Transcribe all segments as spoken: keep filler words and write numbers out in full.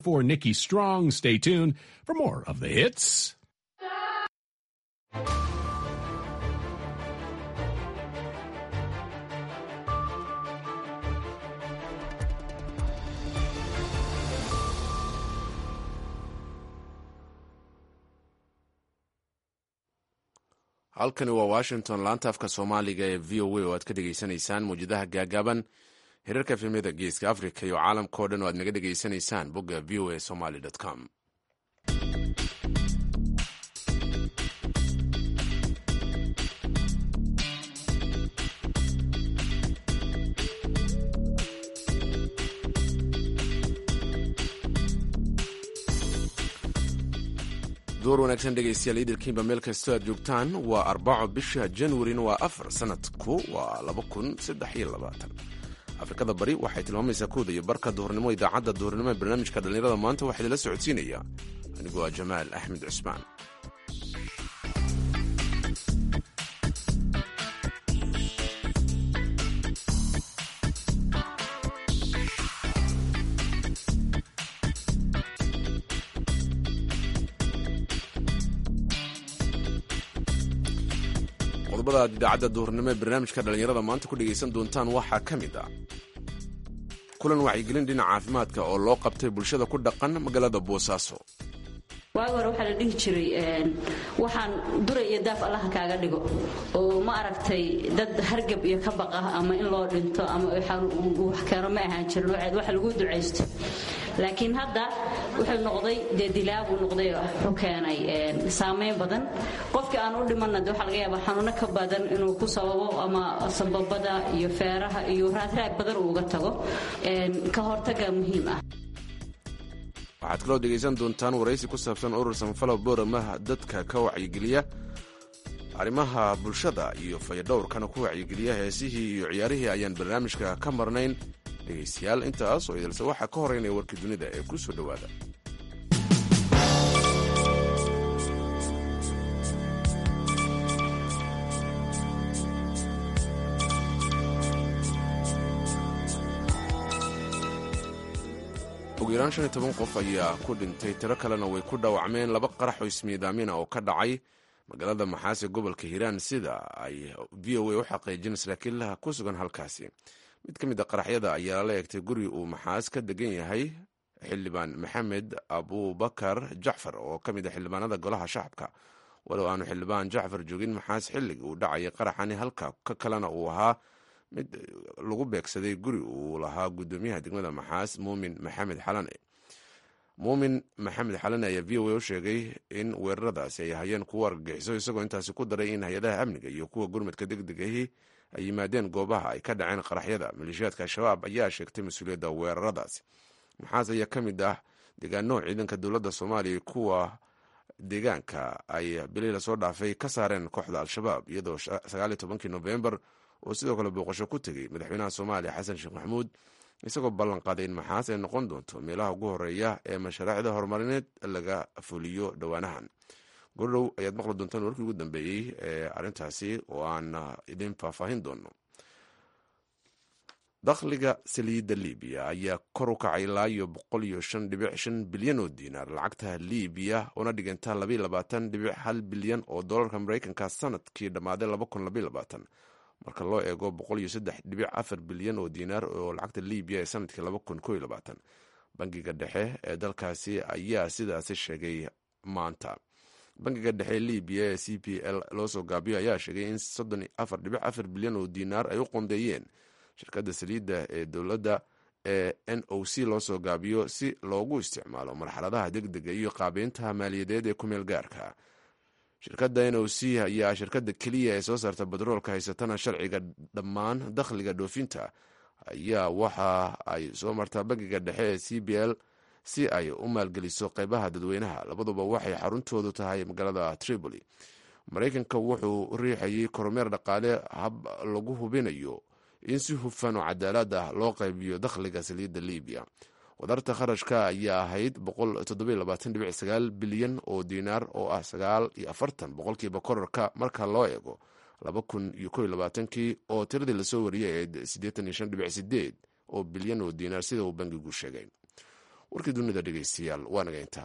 For Nikki Strong, stay tuned for more of the hits. halkani waa washington laanta afka soomaaliga ee v o a oo aad ka dhegaysanaysaan mawjadaha gaagaaban hirarka efemyada geeska africa iyo caalamka o dhan oo aad naga dhegaysanaysaan bogga v o a somaly com door wanaagsan dhegaystayaal idilkiinba meel kastoo aad joogtaan waa arbaco bisha januarina waa afar sanadku waa laba kun saddex iyo labaatan afrikada bari waxay tilmaamaysaa kooda iyo barka duhurnimo idaacadda duhurnimo ee barnaamijka dhallinyarada maanta waxaa idinla socodsiinaya anigoo ah jamaal axmed cusmaan qodobada aad idaacadda duhurnimo ee barnaamijka dhallinyarada maanta ku dhegaysan doontaan waxaa ka mid ah kulan wacyigelin dhinaca caafimaadka oo loo qabtay bulshada ku dhaqan magaalada boosaaso waagi hore waxaa la dhihi jiray waxaan dura iyo daaf allaha kaaga dhigo oo ma aragtay dad hargab iyo ka baqa ama in loo dhinto ama wax keeno ma ahaan jirin waceed waxa lagu ducaysto laakiin hadda wuxuu noqday dee dilaabuu noqday wuxuu keenay saamayn badan qofkii aan u dhimanna de waxaa laga yaabaa xanuuno ka badan inuu ku sababo ama sababada iyo feeraha iyo raadraag badan uu uga tago ka hortaga muhiim ah waxaad kaloo dhegaysan doontaan waraysi ku saabsan urur samafalo booramaha dadka ka wacyigeliya arrimaha bulshada iyo fayadhowrkana ku wacyigeliya heesihii iyo ciyaarihii ayaan barnaamijka ka marnayn dhegaystayaal intaas oo idilse waxaa ka horeynaya warkii dunida ee ku soo dhowaada ugu yaraan shan iyo toban qof ayaa ku dhintay tiro kalena way ku dhaawacmeen laba qarax oo ismiidaamina oo ka dhacay magaalada maxaas ee gobolka hiiraan sida ay v o a u xaqiijin saraakiillaha ku sugan halkaasi mid ka mid a qaraxyada ayaa la eegtay guri uu maxaas ka degan yahay xildhibaan maxamed abubakar jacfar oo ka mid a xildhibaanada golaha shacabka walow aanu xildhibaan jacfar joogin maxaas xilligii uu dhacayay qaraxani halka ka kalena uu ahaa mid lagu beegsaday guri uu lahaa gudoomiyaha degmada maxaas muumin maxamed xalane muumin maxamed xalane ayaa v o a u sheegay in weeraradaasi ay hayeen kuwa argagixiso isagoo intaasi ku daray in hay-adaha amniga iyo kuwa gurmadka degdegahi ay yimaadeen goobaha ay ka dhaceen qaraxyada maleeshiyaadka al-shabaab ayaa sheegtay mas-uuliyadda weeraradaasi maxaas ayaa ka mid ah deegaano ciidanka dowladda soomaaliya kuwa deegaanka ay bilii lasoo dhaafay ka saareen kooxda al-shabaab iyadoo sagaaliyo tobankii nofembar oo sidoo kale booqasho ku tegey madaxweynaha soomaaliya xasan sheekh maxamuud isagoo ballan qaaday in maxaas ay noqon doonto meelaha ugu horeeya ee mashaariicda horumarineed laga fuliyo dhowaanahan gordhow ayaad maqli doontaan warkii ugu dambeeyey ee arrintaasi oo aan idin faahfaahin doono dakhliga saliidda libiya ayaa kor u kacay ilaa iyo boqol iyo shan dhibic shan bilyan oo diinaar lacagta libiya una dhiganta labaiyo labaatan dhibic hal bilyan oo dolarka maraykanka sanadkii dhammaaday laba kun labaiyo labaatan marka loo eego boqol iyo saddex dhibic afar bilyan oo diinaar oo lacagta libiya ee sanadkii laba kun koo iyo labaatan bangiga dhexe ee dalkaasi ayaa sidaasi sheegay maanta bangiga dhexe libiya ee c p l loo soo gaabiyo ayaa sheegay in soddon iyo afar dhibic afar bilyan oo diinaar ay u qondeeyeen shirkadda saliidda ee dowladda ee n o c loo soo gaabiyo si loogu isticmaalo marxaladaha degdega iyo qaabeynta maaliyadeed ee kumeel gaarka shirkadda n o c ayaa shirkadda keliya ee soo saarta batroolka haysatana sharciga dhammaan dakhliga dhoofinta ayaa waxa ay soo martaa bangiga dhexe ee c b l si ay u maalgeliso qeybaha dadweynaha labaduba waxay xaruntoodu tahay magaalada tripoli maraykanka wuxuu riixayay kormeer dhaqaale hab lagu hubinayo in si hufan oo cadaalad ah loo qaybiyo dakhliga saliidda libiya wadarta kharashka ayaa ahayd boqol toddoba iyo labaatan dhibic sagaal bilyan oo diinaar oo ah sagaal iyo afartan boqolkiiba korarka marka loo eego laba kun iyo koo iyo labaatankii oo tiradii lasoo wariyay ee siddeetan iyo shan dhibic sideed oo bilyan oo diinaar sida uu bangigu sheegay warkii dunida dhegeystayaal waa naga intaa.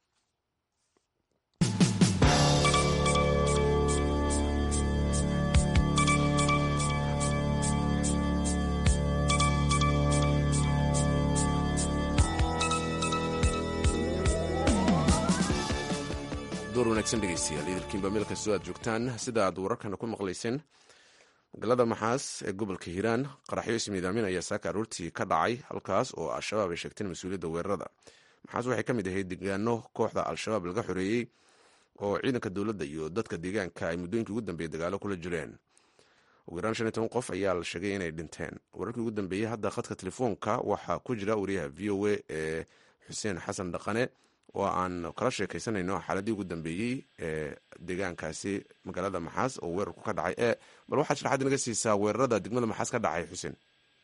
door wanaagsan dhegeystayaal idilkiinba meel kastoo aad joogtaan. sida aad wararkana ku maqlayseen, magaalada maxaas ee gobolka hiiraan qaraxyo ismiidaamin ayaa saaka aroortii ka dhacay halkaas oo al-shabaab ay sheegteen mas-uuliyadda weerarada. maxaas waxay ka mid ahayd deegaano kooxda al-shabaab laga xoreeyey oo ciidanka dowladda iyo dadka deegaanka ay muddooyinkii ugu dambeeyey dagaalo kula jireen. ugu yaraan shan iyo toban qof ayaa la sheegay inay dhinteen. wararkii ugu dambeeyey hadda khadka telefoonka waxaa ku jira wariyaha v o a ee xuseen xasan dhaqane oo aan kala sheekaysanayno xaaladii ugu dambeeyey ee deegaankaasi magaalada maxaas oo weerarku ka dhacay. ee bal waxaad sharaxaad inaga siisaa weerarada degmada maxaas ka dhacay xuseen.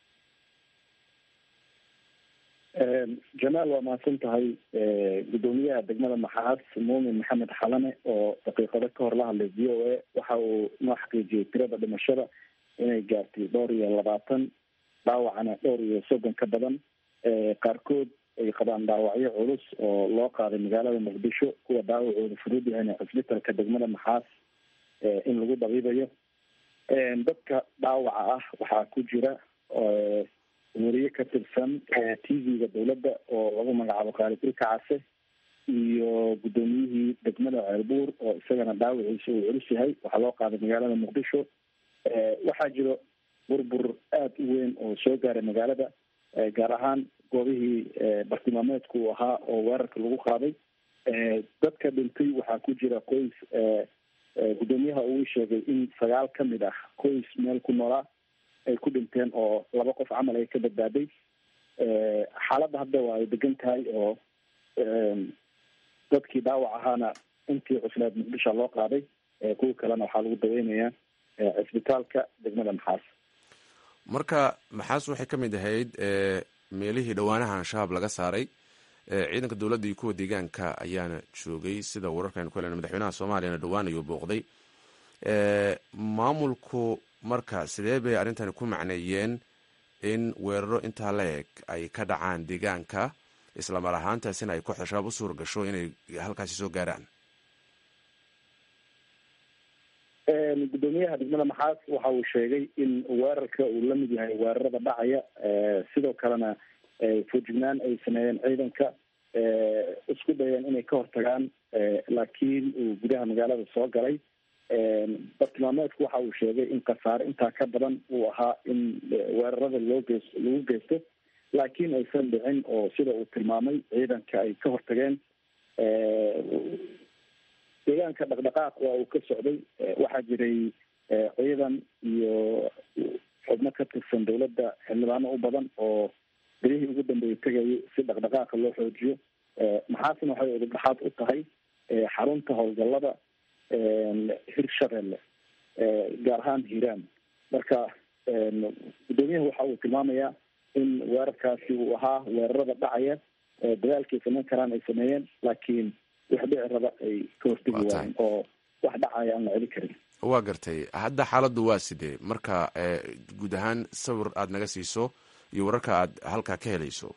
jamaal waa mahadsan tahay. gudoomiyaha degmada maxaas muumin maxamed xalane oo daqiiqado ka hor la hadlay v o a waxa uu noo xaqiijiyey tirada dhimashada inay gaartay dhowr iyo labaatan, dhaawacana dhowr iyo soddon ka badan. qaarkood ay qabaan dhaawacyo culus oo loo qaaday magaalada muqdisho, kuwa dhaawacooda fudud yahayna cisbitalka degmada maxaas in lagu dabiibayo. dadka dhaawaca ah waxaa ku jira weriye ka tirsan t v-ga dowladda oo lagu magacaabo khaalid ilkacase iyo guddoomiyihii degmada ceelbuur oo isagana dhaawaciisa uu culus yahay, waxaa loo qaaday magaalada muqdisho. waxaa jiro burbur aada u weyn oo soo gaaray magaalada, gaar ahaan goobihii bartilmaameedku uu ahaa oo weerarka lagu qaaday. dadka dhintay waxaa ku jira qoys, guddoomiyaha uu sheegay in sagaal ka mid ah qoys meel ku noolaa ay ku dhinteen oo laba qof camal ay ka badbaaday. xaaladda hadda waa ay degan tahay oo dadkii dhaawac ahaana intii cusleed muqdisho loo qaaday, kuwa kalena waxaa lagu daweynayaa cisbitaalka degmada maxaas. marka maxaas waxay ka mid ahayd meelihii dhowaanaha al-shabaab laga saaray. ciidanka dowladda iyo kuwa deegaanka ayaana joogay sida wararkaaynu ku helena. madaxweynaha soomaaliyana dhowaan ayuu booqday. maamulku marka sidee bay arrintani ku macneeyeen in weeraro intaa la eg ay ka dhacaan deegaanka, islamar ahaantaasina ay kooxda shabaab u suura gasho inay halkaasi soo gaaraan? gudoomiyaha degmada maxaas waxa uu sheegay in weerarka uu la mid yahay weerarada dhacaya, sidoo kalena foojignaan ay sameeyeen ciidanka, isku dayeen inay ka hortagaan, laakiin uu gudaha magaalada soo galay. bartilmaameedku waxa uu sheegay in khasaare intaa ka badan uu ahaa in weerarada loo gees lagu geysto, laakiin aysan dhicin oo sida uu tilmaamay ciidanka ay ka hortageen. deegaanka dhaqdhaqaaq waa uu ka socday. waxaa jiray ciidan iyo xubno ka tirsan dowladda, xildhibaano u badan oo berihii ugu dambeeyay tegayay si dhaqdhaqaaqa loo xoojiyo. maxaasna waxay udubdhaxaad u tahay xarunta howlgallada hirshabeelle, gaar ahaan hiiraan. marka guddoomiyaha waxa uu tilmaamayaa in weerarkaasi uu ahaa weerarada dhacaya, dadaalkay samayn karaan ay sameeyeen, laakiin wax dhici raba ay ka hortegi waayeen oo wax dhacaya aan la celi karin. waa gartay. hadda xaaladdu waa sidee marka guud ahaan sawir aada naga siiso iyo wararka aad halkaa ka helayso?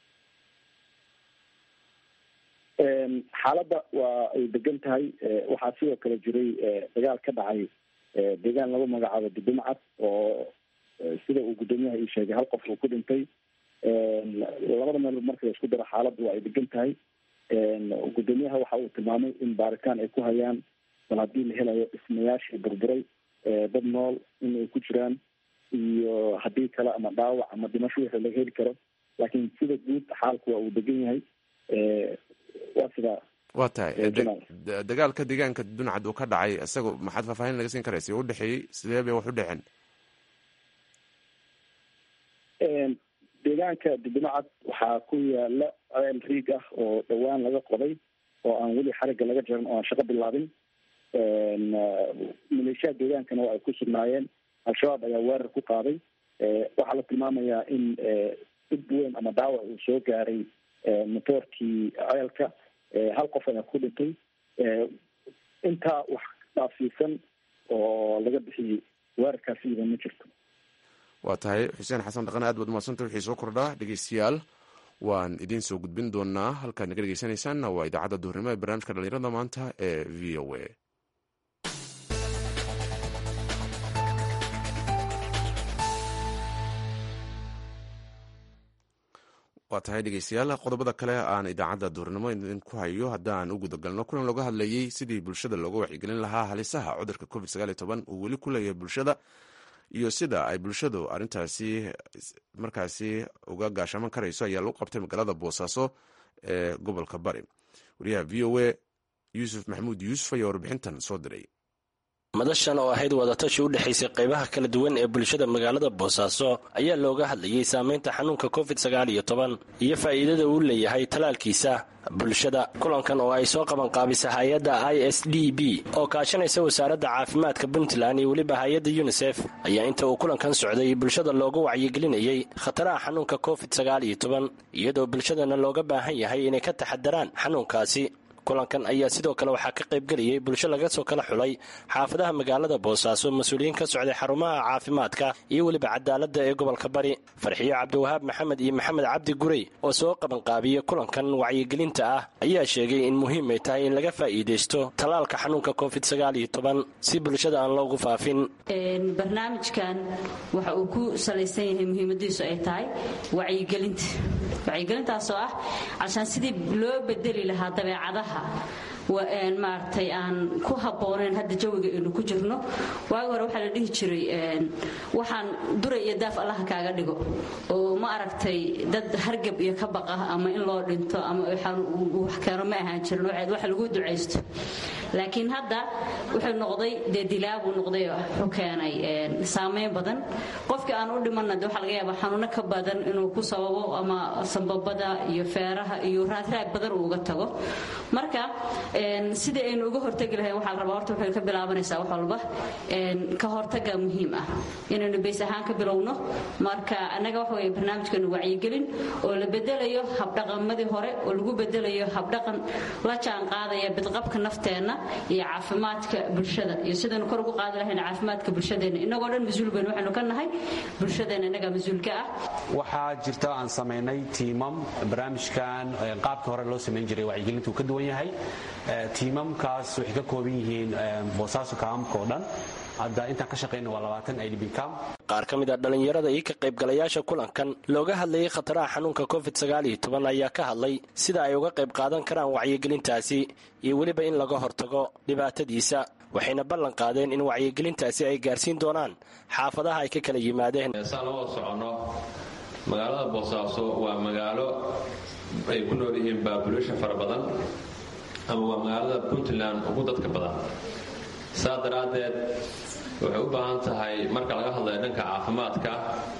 xaaladda waa ay degan tahay. waxaa sidoo kale jiray dagaal ka dhacay deegaan lagu magacaabo dudumcad oo sida uu guddoomiyaha ii sheegay hal qof uu ku dhintay. labada meelood marka la isku daro xaaladdu waa ay degan tahay. guddoomiyaha waxa uu tilmaamay in baaritaan ay ku hayaan bal haddii la helayo dhismayaashii burburay, dad nool in ay ku jiraan, iyo haddii kale ama dhaawac ama dhimasho wixii laga heli karo, laakiin sida guud xaalku waa uu degan yahay. waa sidaa. waa tahay. dagaalka deegaanka duncad uu ka dhacay isaga maxaad faahfaahin laga siin karaysa u dhexeeyey, sidee bay wax u dhexeen? deegaanka dudumacad waxaa ku yaala ceel riig ah oo dhowaan laga qoday oo aan weli xarigga laga jarin oo aan shaqo bilaabin. maleeshiyaha deegaankana waa ay ku sugnaayeen. al-shabaab ayaa weerar ku qaaday. waxaa la tilmaamayaa in dhib weyn ama dhaawac uu soo gaaray motoorkii ceelka. hal qof ayaa ku dhintay. intaa wax dhaafsiisan oo laga bixiyey weerarkaasi idan ma jirto. waa tahay xuseen xasan dhaqane, aad baad umadsanta wixii soo kordhaa dhegeystayaal waan idiin soo gudbin doonaa. halkaad naga dhegeysanaysaanna waa idaacadda duhurnimo ee barnaamijka dhalinyarada maanta ee v o a. waa tahay dhegeystayaal, qodobada kale aan idaacadda duhurnimo idinku hayo haddaan u gudagalno kulan looga hadlayey sidii bulshada looga wacyigelin lahaa halisaha cudurka covid sagaal iyo toban uu weli ku leeyahay bulshada iyo sida ay bulshadu arrintaasi markaasi uga gaashaman karayso ayaa lagu qabtay magaalada boosaaso ee gobolka bari. wariyaha v o a yuusuf maxamuud yuusuf ayaa warbixintan soo diray. madashan oo ahayd wadatashi u dhexaysay qaybaha kala duwan ee bulshada magaalada boosaaso ayaa looga hadlayey saamaynta xanuunka covid sagaal iyo toban iyo faa'iidada uu leeyahay talaalkiisa bulshada. kulankan oo ay soo qaban qaabisa hay-adda i s d b oo kaashanaysa wasaaradda caafimaadka puntland iyo weliba hay-adda yunisef ayaa inta uu kulankan socday bulshada looga wacyigelinayey khataraha xanuunka covid sagaal iyo toban iyadoo bulshadana looga baahan yahay inay ka taxadaraan xanuunkaasi. kulankan ayaa sidoo kale waxaa ka qaybgelayay bulsho laga soo kala xulay xaafadaha magaalada boosaaso, mas-uuliyiin ka socday xarumaha caafimaadka iyo weliba cadaaladda ee gobolka bari. farxiyo cabdiwahaab maxamed iyo maxamed cabdi gurey oo soo qabanqaabiyey kulankan wacyigelinta ah ayaa sheegay in muhiim ay tahay in laga faa'iidaysto talaalka xanuunka covid sagaal iyo toban si bulshada aan loogu faafin. barnaamijkan waxa uu ku salaysan yahay muhiimadiisu ay tahay wacyigelinta wacyigelintaasoo ah cashaan sidii loo bedeli lahaa dabeecadaha maaragtay aan ku habboonayn hadda jawiga aynu ku jirno. waagi hore waxaa la dhihi jiray waxaan duray iyo daaf allaha kaaga dhigo oo ma aragtay dad hargab iyo ka baqa ama in loo dhinto ama wax keeno ma ahaan jirin wax lagu ducaysto. laakiin hadda wuxuu noqday dee dilaabuu noqday wuxuu keenay saameyn badan. qofkii aan u dhimanna de waxaa laga yaabaa xanuuno ka badan inuu ku sababo ama sambabada iyo feeraha iyo raadraag badan uu uga tago. marka sidii aynu uga hortagi lahayn waxaa la rabaa horta waxay ka bilaabanaysaa wax walba ka hortaga muhiim ah inaynu bays ahaan ka bilowno. marka annaga waxa weeye barnaamijkeenu wacyigelin oo la bedelayo habdhaqamadii hore oo lagu bedelayo habdhaqan la jaan qaadaya bidqabka nafteenna iyo caafimaadka bulshada iyo sidaynu kor ugu qaadi lahayn caafimaadka bulshadeena. innagoo dhan mas-uul baynu waxaynu ka nahay bulshadeena innagaa mas-uulka ah. waxaa jirta aan samaynay tiimam barnaamijkan qaabkii hore loo samayn jiray wacyigelintu ka duwan yahay. tiimamkaas waxay ka kooban yihiin boosaaso kaamka oo dhan. hadda intaan ka shaqayna waa labaatan i d b cam. qaar ka mid a dhallinyarada iyo ka qaybgalayaasha kulankan looga hadlayay khataraha xanuunka covid sagaal iyo toban ayaa ka hadlay sida ay uga qayb qaadan karaan wacyigelintaasi iyo weliba in laga hortago dhibaatadiisa. waxayna ballan qaadeen in wacyigelintaasi ay gaarsiin doonaan xaafadaha ay ka kala yimaadeen. saan loo socono magaalada boosaaso waa magaalo ay ku nool yihiin population fara badan ama waa magaalada puntland ugu dadka badan. saa daraaddeed waxay u baahan tahay marka laga hadlayo dhanka caafimaadka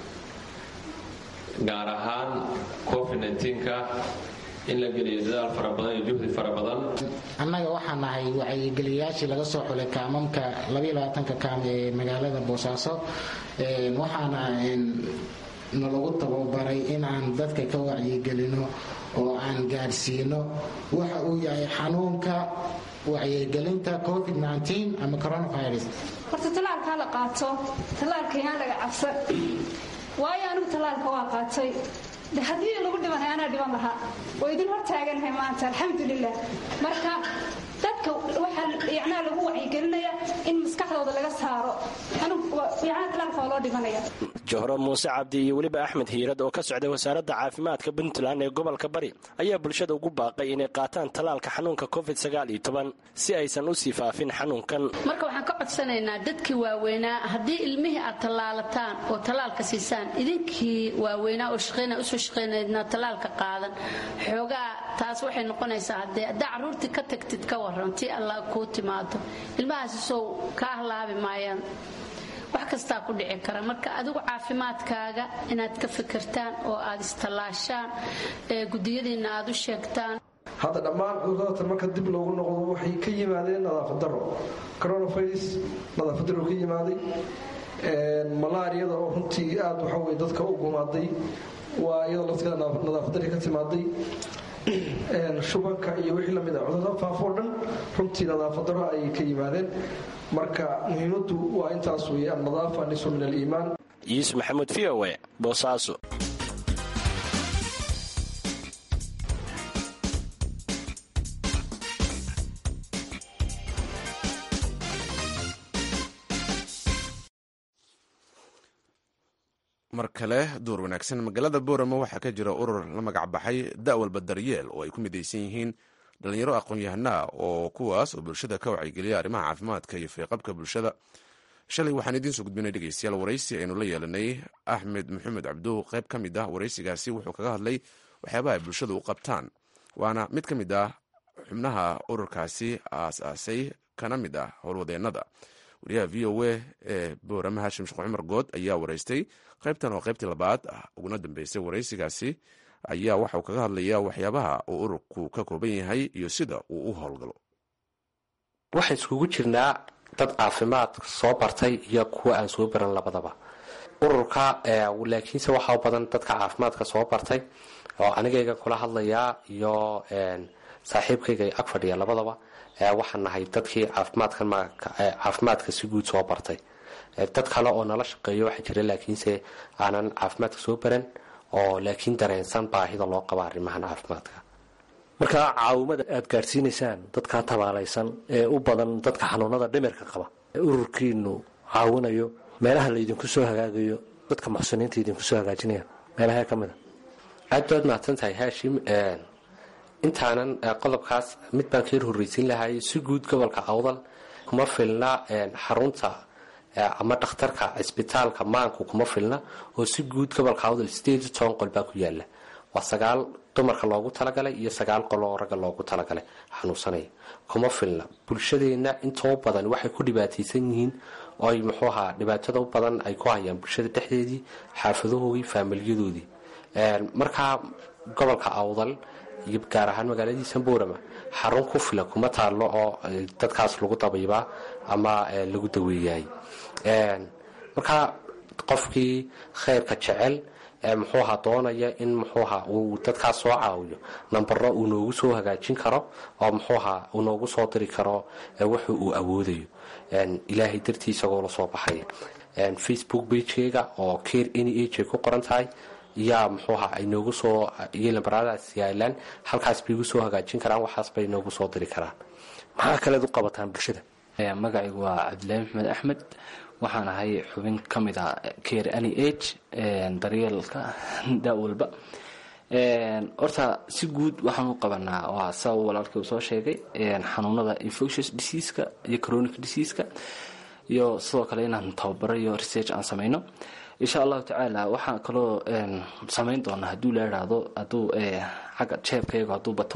gaar ahaan covid nneteen-ka in la geliyo dadaal fara badan iyo juhdi fara badan. annaga waxaa nahay wacyigeliyayaashii laga soo xulay kaamamka labaiyo labaatanka kaam ee magaalada boosaaso. waxaana nalagu tababaray in aan dadka ka wacyigelino oo aan gaadhsiino waxa uu yahay xanuunka wacyigelinta covid nneteen ama coronavirus. horta talaalkaa la qaato talaalka yaan laga cabsan waayo anigu talaalka waa qaatay de haddii lagu dhimanay anaa dhiban lahaa waa idin hor taaganahay maanta alxamdulilah. marka dadka waxaa yacnaa lagu wacyigelinaya in maskaxdooda laga saaro yacnaa talaalka waa loo dhimanaya. johro muuse cabdi iyo weliba axmed hiirad oo ka socday wasaaradda caafimaadka puntland ee gobolka bari ayaa bulshada ugu baaqay inay qaataan talaalka xanuunka covid sagaal iyo toban si aysan u sii faafin xanuunkan. marka waxaan ka codsanaynaa dadkii waaweynaa haddii ilmihii aad tallaalataan oo talaalka siisaan idinkii waaweynaa oo shaqeyna usoo shaqeynaydna talaalka qaadan xoogaa taas waxay noqonaysaa haddee haddaa carruurtii ka tagtid ka waran tii allah kuu timaado ilmahaasi sow ka ahlaabi maayaan wax kastaa ku dhici kara. marka adigu caafimaadkaaga inaad ka fikirtaan oo aad istallaashaan ee gudiyadiinna aad u sheegtaan. hadda dhammaan cudurada marka dib loogu noqdo waxay ka yimaadeen nadaafad daro. coronavirus nadaafad daro ka yimaaday. malaariyada oo runtii aad waxa weye dadka u gumaaday waa iyadoo lafteeda nadaafad dari ka timaaday. shubanka iyo wixii lamid ah cudurada faafoo dhan runtii nadaafad daro ayay ka yimaadeen. marka muhiimadu waa intaas weeye annadaafa nisu min aliimaan. yuusuf maxamuud v o e boosaaso. mar kale duur wanaagsan. magaalada boorama waxaa ka jira urur la magac baxay da'walba daryeel oo ay ku midaysan yihiin dhalinyaro aqoon-yahanaa oo kuwaas oo bulshada ka wacyigeliya arrimaha caafimaadka iyo feeqabka bulshada. shalay waxaan idiin soo gudbinay dhegeystayaal waraysi aynu la yeelanay axmed maxamed cabduh. qayb ka mid ah waraysigaasi wuxuu kaga hadlay waxyaabaha ay bulshada u qabtaan, waana mid ka mid ah xubnaha ururkaasi aas-aasay kana mid ah howlwadeennada. wariyaha v o a ee boorama hashim sheekh cumar good ayaa waraystay. qaybtan oo qaybtii labaad ah uguna dambeysay waraysigaasi ayaa waxauu kaga hadlayaa waxyaabaha uu ururku ka kooban yahay iyo sida uu u howlgalo. waxaan iskugu jirnaa dad caafimaad soo bartay iyo kuwa aan soo baran labadaba. ururka laakiinse waxaa u badan dadka caafimaadka soo bartay oo anigayga kula hadlayaa iyo saaxiibkayga ag fadhiya labadaba. waxaan nahay dadkii caafimaadka si guud soo bartay. dad kale oo nala shaqeeyo waxaa jira laakiinse aanan caafimaadka soo baran oo laakiin dareensan baahida loo qaba arrimahan caafimaadka. markaa caawimada aad gaadhsiinaysaan dadkaa tabaalaysan ee u badan dadka xanuunada dhimirka qaba, ururkiinu caawinayo meelaha laydinku soo hagaagayo, dadka muxsiniinta idinku soo hagaajinaya meelaha ka mida? aad baad mahadsan tahay haashim. intaanan qodobkaas mid baan ka yar horreysiin lahay. si guud gobolka awdal kuma filna xarunta ama dhakhtarka cisbitaalka maanku kuma filna, oo si guud gobolka awdal sideed iyo toban qol baa ku yaala. waa sagaal dumarka loogu talagalay iyo sagaal qol oo ragga loogu talagalay xanuunsanaya. kuma filna. bulshadeenna intoo badan waxay ku dhibaataysan yihiin oo ay muxuu ahaa dhibaatada u badan ay ku hayaan bulshada dhexdeedii, xaafadahoodii, faamilyadoodii. markaa gobolka awdal iyo gaar ahaan magaaladiisa boorama xarun ku filan kuma taalo oo dadkaas lagu dabiibaa ama lagu daweeyaay. markaa qofkii khayrka jecel muxuu ahaa doonaya in muxuu ahaa uu dadkaas soo caawiyo, nambaro uu noogu soo hagaajin karo oo muxuu ahaa uu noogu soo diri karo wuxuu uu awoodayo ilaahay dartii isagoo la soo baxaya. facebook pagekeyga oo care n h ay ku qoran tahay yaa muxuu ahaa ay noogu soo iyo lambaradaas yaalaan, halkaas bay igu soo hagaajin karaan, waxaas bay noogu soo diri karaan. maxaa kaleed u qabataan bulshada? magacaygu waa cabdilaahi maxmed axmed. waxaan ahay xubin ka mid ah care n h daryeelka daawalba. horta si guud waxaan u qabanaa waa sa walaalkii uu soo sheegay xanuunada infectious diseaseka iyo chronic diseaseka, iyo sidoo kale inaan tababaro iyo research aan samayno. insha allahu tacaala waxaan kaloo samayn doonaa hadduu la idhaahdo hadduu xagga jeebkayga hadduu bato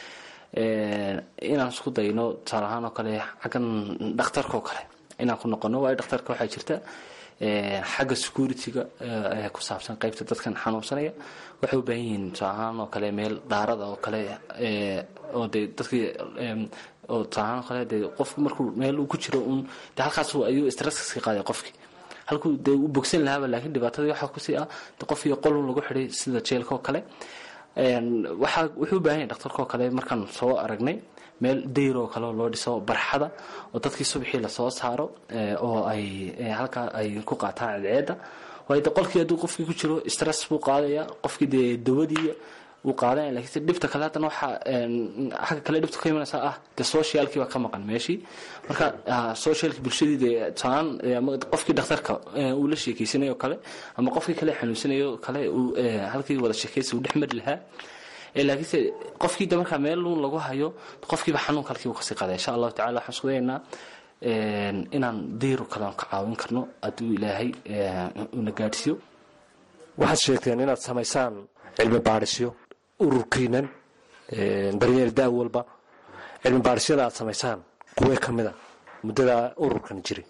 inaan isku dayno tusaale ahaan oo kale xaggan dhakhtarka oo kale inaan ku noqono. waayo dhakhtarka waxaa jirta xagga security-ga ee ku saabsan qaybta dadkan xanuunsanaya waxay u baahan yihiin tusaale ahaan oo kale meel daarada oo kale oo dee dadkii oo tusaale ahaan oo kale dee qofku markuu meel uu ku jiro un dee halkaas ayuu stresska qaaday qofkii halkuu dee u bogsan lahaaba. laakiin dhibaatadii waxaa kusii ah qofkii qolun lagu xidhay sida jeelka oo kale. waxaa wuxuu u baahan yahay dhakhtarka oo kale markaan soo aragnay meel dayr oo kale oo loo dhiso barxada oo dadkii subaxii lasoo saaro oo ay halkaa ay ku qaataan cadceedda. waayo de qolkii hadduu qofkii ku jiro stress buu qaadaya, qofkii dee dawadii uu qaadanaya. laakiinse dhibta kale haddana waxaa xagga kale dhibta ka imanaysaa ah de socialkii baa ka maqan meeshii. marka socialkii bulshadii dee taan qofkii dhakhtarka uu la sheekeysanayo o kale ama qofkii kale xanuunsanayo kale uu halkii wada sheekeysa uu dhex mari lahaa. laakiinse qofkii de markaa meel uun lagu hayo qofkiiba xanuunka halkii uu kasii qaadaya. insha allahu tacala waxaan isku dayaynaa inaan dayro kale ka caawin karno hadduu ilaahay una gaadhsiiyo. waxaad sheegteen inaad samaysaan cilmi baadhisyo ururkiinan daryeel da' walba. cilmi baadhisyada aad samaysaan kuwee ka mid a muddada ururkan jiray?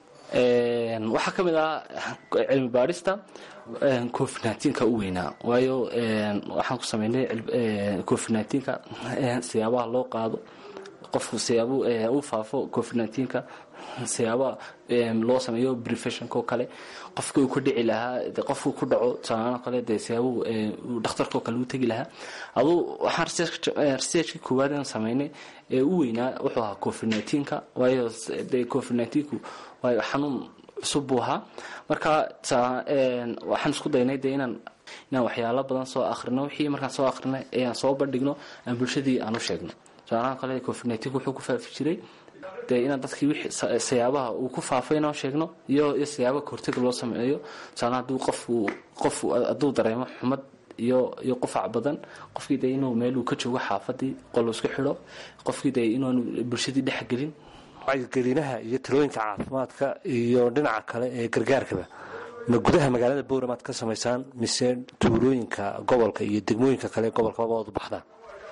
waxaa ka mid ah cilmi baadhista covid nneteen-ka u weynaa. waayo waxaan ku sameynay covid nneteen-ka siyaabaha loo qaado qofku siyaabo u faafo covid nneteen-ka, siyaaba loo sameeyo preventionka oo kale qofkii uu ku dhici lahaa qofku ku dhaco tusaale oo kale dee siyaabo uu dhakhtarka oo kale u tegi lahaa. aduu waxaan researchka koowaad aan sameynay ee u weynaa wuxuu ahaa covid nneteen-ka. waayo dee covid nneteen-ku waayo xanuun cusub buu ahaa. marka waxaan isku daynay dee inaan inaan waxyaalo badan soo akhrino. wixii markaan soo akrinay ee aan soo bandhigno aan bulshadii aan u sheegno. tusaalahaan kale covid nneteen wuxuu ku faafi jiray dee inaan dadkii wixii sayaabaha uu ku faafay inaan sheegno iyo iyo sayaaba kahortaga loo sameeyo tusaale hadduu qofku qof hadduu dareemo xumad iyo iyo qufac badan qofkii dee inuu meel uu ka joogo xaafadii qol isku xidho qofkii dee inaanu bulshadii dhex gelin wacyigelinaha iyo talooyinka caafimaadka iyo dhinaca kale ee gargaarkaba ma gudaha magaalada boorama aad ka samaysaan mise tuulooyinka gobolka iyo degmooyinka kale gobolka waad u baxdaan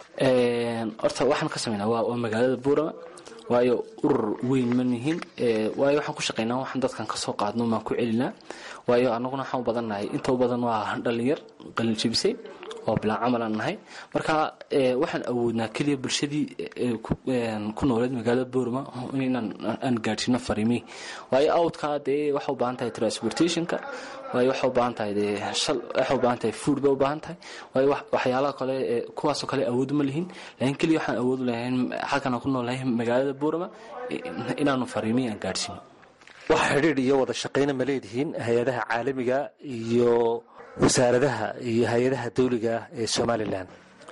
horta waxaan ka samaynaa waa magaalada boorama waayo urur weyn ma nihin waayo waxaan ku shaqaynaa waxaan dadkan kasoo qaadno maan ku celinaa waayo annaguna waxaan u badannahay inta u badan waa dhalinyar qalin jebisay oo bilaa camalaan nahay marka waxaan awoodnaa keliya bulshadii ku nooleed magaalada boorama inaan aan gaadhsiino fariimihii waayo outkaa dee waxay u baahan tahay transportationka waayo waxay u baahan tahay dee shal waxay u baahan tahay food bay u baahan tahay waayo waxyaalaha kale kuwaasoo kale awood ma lihin laakiin keliya waxaan awood u lahayn halkan aan ku noolahay magaalada boorama inaanu fariimihii aan gaadhsiino wax xidhiidh iyo wada shaqayna ma leedihiin hay-adaha caalamiga iyo wasaaradaha iyo hay-adaha dawliga ah ee somalilan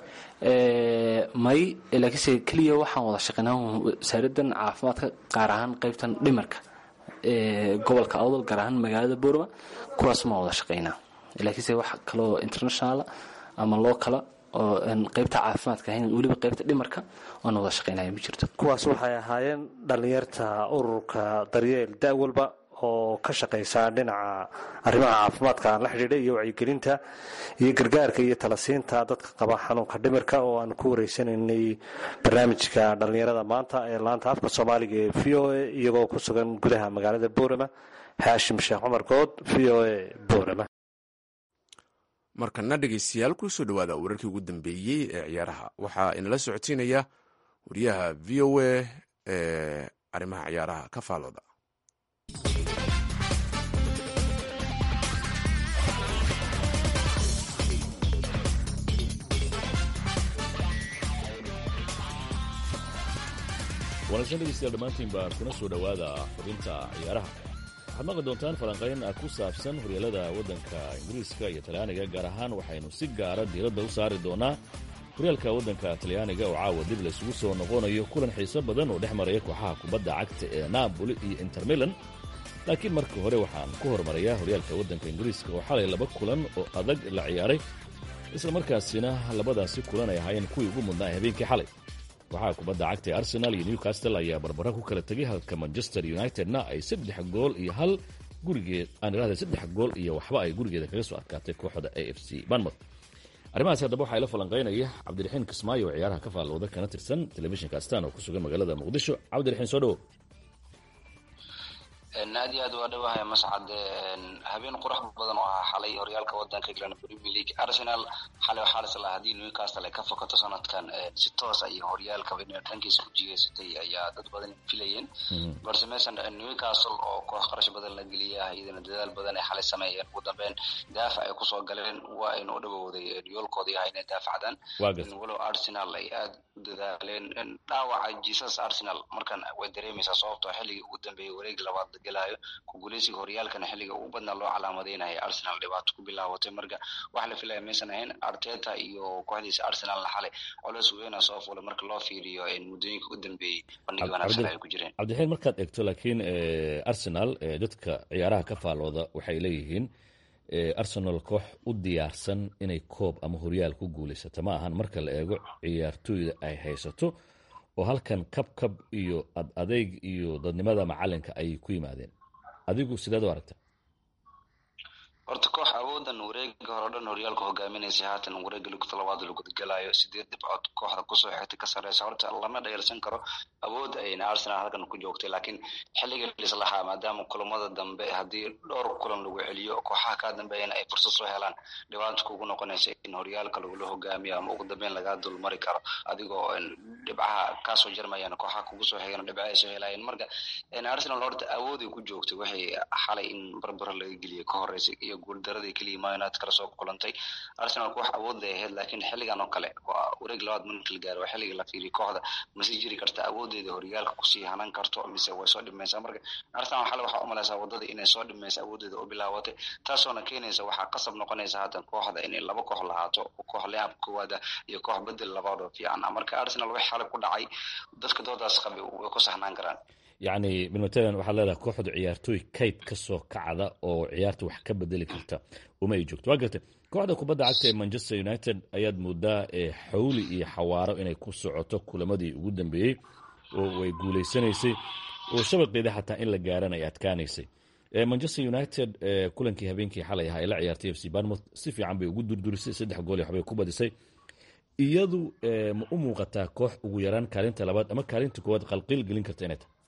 may laakiinse keliya waxaan wada shaqaynaa wasaaradan caafimaadka qaar ahaan qaybtan dhimarka gobolka awdal gaar ahaan magaalada boorama kuwaas ma wada shaqaynaa laakiinse wax kaloo internationala ama loo kala oo qaybta caafimaadka ahayn weliba qaybta dhimarka oona wada shaqaynaya ma jirto kuwaas waxay ahaayeen dhallinyarta ururka daryeel da-walba oo ka shaqaysa dhinaca arrimaha caafimaadka aan la xidhiidhay iyo wacyigelinta iyo gargaarka iyo talasiinta dadka qaba xanuunka dhimirka oo aan ku wareysanaynay barnaamijka dhallinyarada maanta ee laanta afka soomaaliga ee v o a iyagoo ku sugan gudaha magaalada boorama haashim sheekh cumar good v o a boorama markana dhegeystayaal kusoo dhawaada wararkii ugu dambeeyey ee ciyaaraha waxaa inala socotiinaya wariyaha v o a ee arrimaha ciyaaraha ka faalooda wanaagsan dhegeystayaal dhammaantiin baa kuna soo dhowaada xubinta ciyaaraha waxaad maqli doontaan falanqayn ku saabsan horyaalada waddanka ingiriiska iyo talyaaniga gaar ahaan waxaynu si gaara diiradda u saari doonaa horyaalka waddanka talyaaniga oo caawa dib la isugu soo noqonayo kulan xiiso badan oo dhex maraya kooxaha kubadda cagta ee naaboli iyo intermilan laakiin marka hore waxaan ku hormarayaa horyaalka waddanka ingiriiska oo xalay laba kulan oo adag la ciyaaray isla markaasina labadaasi kulan ay ahaayeen kuwii ugu mudnaa habeenkii xalay kooxaha kubadda cagta ee arsenal iyo newcastle ayaa barbara ku kala tegay halka manchester unitedna ay saddex gool iyo hal gurigeed aan idhahday saddex gool iyo waxba ay gurigeeda kaga soo adkaatay kooxda a f c banmouth arrimahaasi haddaba waxaa ila falanqaynaya cabdiraxiin kismaayo oo ciyaaraha ka faallooda kana tirsan telefishinka astaan oo ku sugan magaalada muqdisho cabdiraxiin soo dhowo aad iyo aad waa dhawahay mascad habeen qurux badan oo ahaa xalay horyaalka wadanka England Premier League Arsenal xalay waxaa la salaa hadii Newcastle ay ka fokato sanadkan si toos ah horyaalka dhankiisa u jigeysatay ayaa dad badan filayeen balse meeshan Newcastle oo koox qarash badan la geliyay iyadana dadaal badan ay xalay sameeyeen ugu dambeyn daafac ay ku soo galeen waa in u dhawowday yoolkoodii yahay inay daafacdaan walow Arsenal ay aad dadaaleen dhaawaca Jesus Arsenal markan way dareemaysaa sababtoo xilligii ugu dambeeyay wareeg labaad galaayo ku guuleysiga horyaalkana xilliga ugu badna loo calaamadeynayo Arsenal dhibaato ku bilaabatay marka waxa la filayaa meesan ahayn Arteta iyo kooxdiisa Arsenal la xalay culays weyn soo fuulay marka loo fiiriyo in muddooyinka ugu dambeeyay bandhig wanaagsan ay ku jireen cabdixeen markaad eegto laakiin Arsenal dadka ciyaaraha ka faalooda waxay leeyihiin Arsenal koox u diyaarsan inay koob ama horyaal ku guuleysato ma ahan marka la eego ciyaartooyda ay haysato oo halkan kabkab iyo ad adeeg iyo dadnimada macalinka ay ku yimaadeen adigu sidaad u aragtaa horta koox awoodan wareegga hore dhan horyaalka hogaaminaysa haatan wareegga lugta labaad lagu gudgalayo sideed dhibcood kooxda kusoo xigtay ka sareysa horta lama dhayalsan karo awood ayna Arsenal halkan ku joogtay laakiin xilliga lislaha maadaama kulamada dambe hadii dhowr kulan lagu celiyo kooxaha ka dambeeyana ay fursad soo helaan dhibaato kugu noqonaysa in horyaalka lagu hogaamiyo ama ugu dambeyn laga dul mari karo adigoo dhibcaha ka soo jarmayaan kooxaha kugu soo xigana dhibcaha ay soo helayeen marka in Arsenal horta awood ay ku joogtay waxay xalay in barbar laga geliyo ka horeysay guuldaradii kaliya United kala soo kulantay. Arsenal wax awood leh ahayd laakiin xilligan oo kale waa wareeg labaad marka la gaaro xilliga la fiiriyo kooxda ma sii jiri karta awoodeeda horyaalka ku sii hanan karto mise way soo dhimaysaa. Marka Arsenal waxa waxa u malaysaa wadada inay soo dhimaysaa awoodeeda oo bilaawatay taasoo keenaysa waxa qasab noqonaysa haatan kooxda inay laba koox lahaato koox laab koowaad iyo koox bedel labaad oo fiican. Marka Arsenal wax xalay ku dhacay dadka doodaas qabi way ku sahnaan karaan. yacni bilmatalan waxaad leedahay kooxdu ciyaartooy kayd ka soo kacda oo ciyaarta wax ka bedeli karta uma ay joogto. waa gartay kooxda kubadda cagta ee Manchester United ayaad moodaa xawli iyo xawaaro inay ku socoto kulamadii ugu dambeeyey oo way guuleysanaysay oo shabaqeeda xataa in la gaaran ay adkaanaysay. Manchester United kulankii habeenkii xalay ahaa ay la ciyaartay F C Bournemouth si fiican bay ugu durdurisay saddex gool iyo waxbay ku badisay. iyadu ma u muuqataa koox ugu yaraan kaalinta labaad ama kaalinta koowaad qalqiil gelin karta inay tahay?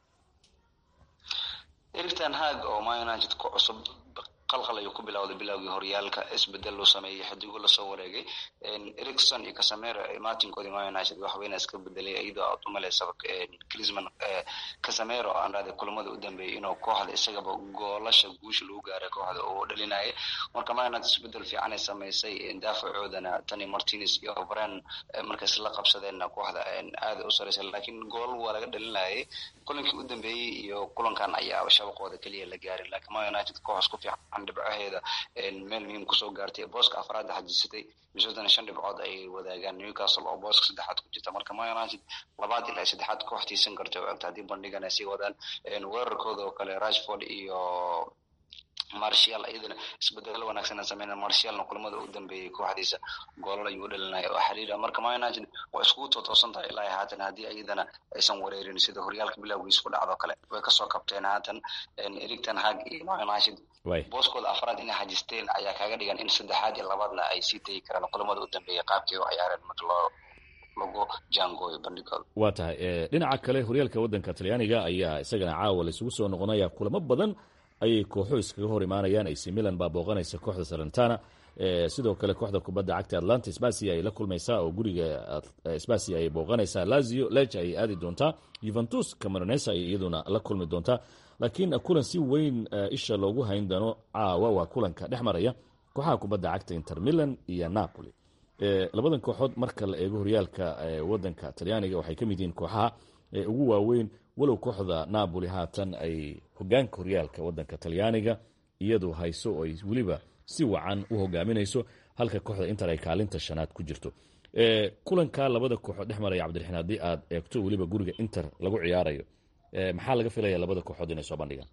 Erik ten Hag oo Man United ku cusub qalqal ayuu ku bilowday bilowgii horyaalka isbedel loo sameeyay xadigo la soo wareegay Erikson iyo Casemiro Martin koodi Man United wax weyn iska bedelay iyadoo aad u malaysa Griezmann Casemiro aan raad kulamada u dambeeyay inuu kooxda isagaba goolasha guusha lagu gaaray kooxda oo dhalinayay. Marka Man United isbedel fiican ay sameysay daafacoodana Tani Martinez iyo Varane markaas la qabsadeen kooxda aad u sareysay laakiin gool waa laga dhalinayay kulankii u dambeeyay iyo kulankan ayaa shabaqooda kaliya la gaaray laakiin Man United koox isku fiican dhibcaheeda meel muhiim ku soo gaartay booska afraad xajisatay misoodana shan dhibcood ay wadaagaan Newcastle oo booska saddexaad ku jirta. Marka Man United labaad ilaa saddexaad koox tiisan kartay oo agta hadii bandhigan ay sii wadaan weerarkooda oo kale Rashford iyo Martial ayadana isbedel wanaagsan sameeyay. Martial kulamada u dambeeyay kooxdiisa gool ayuu dhalinay oo xiriir. Marka Man United waa isku toosan tahay ilaa haatan hadii ayadana aysan wareerin sida horyaalka bilowgiisa ku dhacdo kale way ka soo kabteen haatan Erik ten Hag iyo Man United booskooda afraad inay xajisteen ayaa kaaga dhigan in saddexaad iyo labaadna ay sii tagi karaan kulamada u dambeeyay qaabkii oo ciyaareen marka loo lagu jaangooyo bandhigooda. waa tahay dhinaca kale horyaalka waddanka Talyaaniga ayaa isagana caawa la isugu soo noqonaya kulamo badan ayay kooxo iskaga hor imaanayaan. A C Milan baa booqanaysa kooxda Salernitana sidoo kale kooxda kubadda cagta Atlanta Spezia ay la kulmaysaa oo guriga Spezia ay booqanaysaa. Lazio Lecce ay aadi doontaa. Juventus Camoranesi ay iyaduna la kulmi doontaa. laakiin kulan si weyn isha loogu hayn doono caawa waa kulanka dhex maraya kooxaha kubadda cagta Inter Milan iyo Napoli. labadan kooxood marka la eego horyaalka waddanka Talyaaniga waxay ka mid yihiin kooxaha ugu waaweyn walow kooxda Napoli haatan ay hogaanka horyaalka waddanka Talyaaniga iyadoo hayso oo ay weliba si wacan u hogaaminayso halka kooxda Inter ay kaalinta shanaad ku jirto. kulanka labada kooxood dhex maraya Cabdiraxiin haddii aad eegto weliba guriga Inter lagu ciyaarayo maxaa laga filayaa labada kooxood inay soo bandhigaan?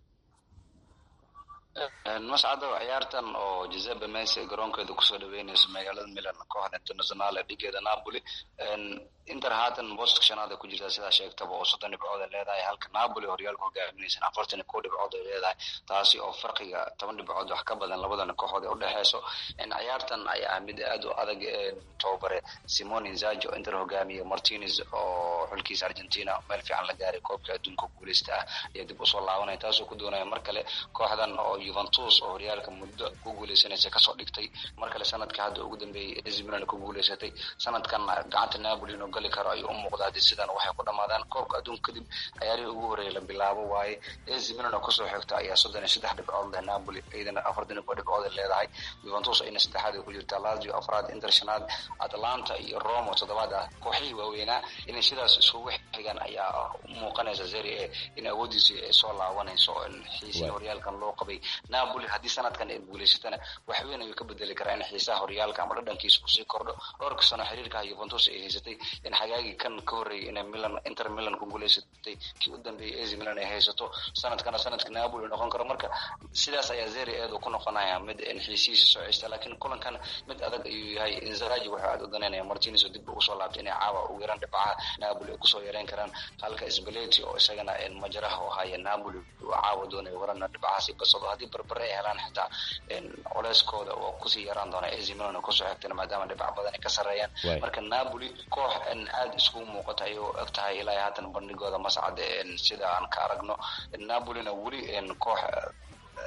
mascado ciyaartan oo Giuseppe Meazza garoonkeeda kusoo dhaweynaysa magaalada Milan kooxda Internazionale dhigeeda Napoli Inter haatan booska shanaad ku jirta sida sheegtaba oo soddon dhibcood leedahay halka Napoli horyaalka hogaaminaysa afartan iyo kow dhibcood leedahay taasi oo farqiga toban dhibcood wax ka badan labadan kooxood ee u dhaxayso. in ciyaartan ayaa mid aad u adag tababare Simone Inzaghi oo Inter hogaamiye Martinez oo xulkiisa Argentina meel fiican la gaaray koobka adduunka guuleysta ah iyo dib u soo laabanay taasoo ku doonaya mar kale kooxdan oo Juventus oo horyaalka muddo ku guuleysanaysa ka soo dhigtay mar kale sanadka hadda ugu dambeeyay A C Milan ku guuleysatay sanadkan gacanta Napoli inuu gali karo ayuu u muuqdaa sidan waxay ku dhamaadaan koobka adduunka kadib ciyaarihii ugu horeeyay la bilaabo waaye A C Milan ku soo xigta ayaa soddon iyo saddex dhibcood leh Napoli ayadana afartan iyo kow dhibcood leedahay Juventus ayna saddexaad ku jirta Lazio afraad Inter shanaad Atalanta iyo Roma toddobaad ah kooxihii waaweynaa in sidaas isugu xigaan ayaa muuqanaysa Serie A in awoodiisa ay soo laabanayso in xiisaha horyaalkan loo qabay Napoli haddii sanadkan ay guuleysatana wax weyn ayuu ka bedeli karaa in xiisaha horyaalka ama dhadhankiisa uu sii kordho. dhowrka sano xiriirka Juventus ay haysatay in xagaagi kan ka horeeyay in Milan Inter Milan ku guuleysatay kii u dambeeyay A C Milan ay haysato sanadkana sanadka Napoli noqon karo. marka sidaas ayaa Serie A ku noqonaya mid in xiisiisa soo ceysta laakiin kulankan mid adag ayuu yahay. Inzaghi waxa aad u danaynayaa Martinez oo dib ugu soo laabtay inay caawa ugu yaraan dhibcaha Napoli ay ku soo yareen karaan halka Spalletti oo isagana in majaraha oo haya Napoli uu caawa doonayo warana dhibcahaasi basado haddii barbar ay helaan xitaa in culeyskooda oo ku sii yaraan doona A C Milan ku soo xigtay maadaama dhibco badan ay ka sareeyaan. marka Napoli koox in aad isku muuqata ayuu ogtahay ilaa haatan bandhigooda mascad sida aan ka aragno Napoli-na weli koox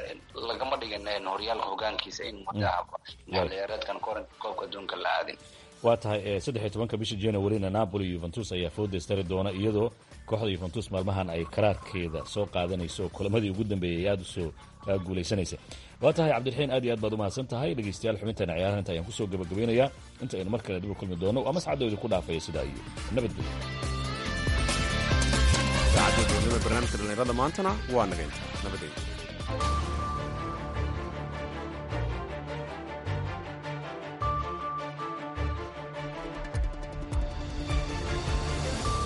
lagama dhigin horyaalka hogaankiisa in muddo ciyaareedkan koobka adduunka la aadin. waa tahay saddex iyo tobanka bisha januarina napoli iyo yuventus ayaa foodaystari doona iyadoo kooxda yuventus maalmahan ay karaarkeeda soo qaadanayso oo kulamadii ugu dambeeyay aad usoo guulaysanaysa. waa tahay cabdiraxiin aad iyo aad baad umahadsan tahay dhegeystayaal xubinteena ciyaaraha inta ayaan kusoo gabagabeynayaa inta aynu mar kale dib u kulmi doono waa mascadooda ku dhaafaya sidaa iyo nabadgelyo. saacadda doonada barnaamijka dhallinyarada maantana waa nageynta nabadgelyo.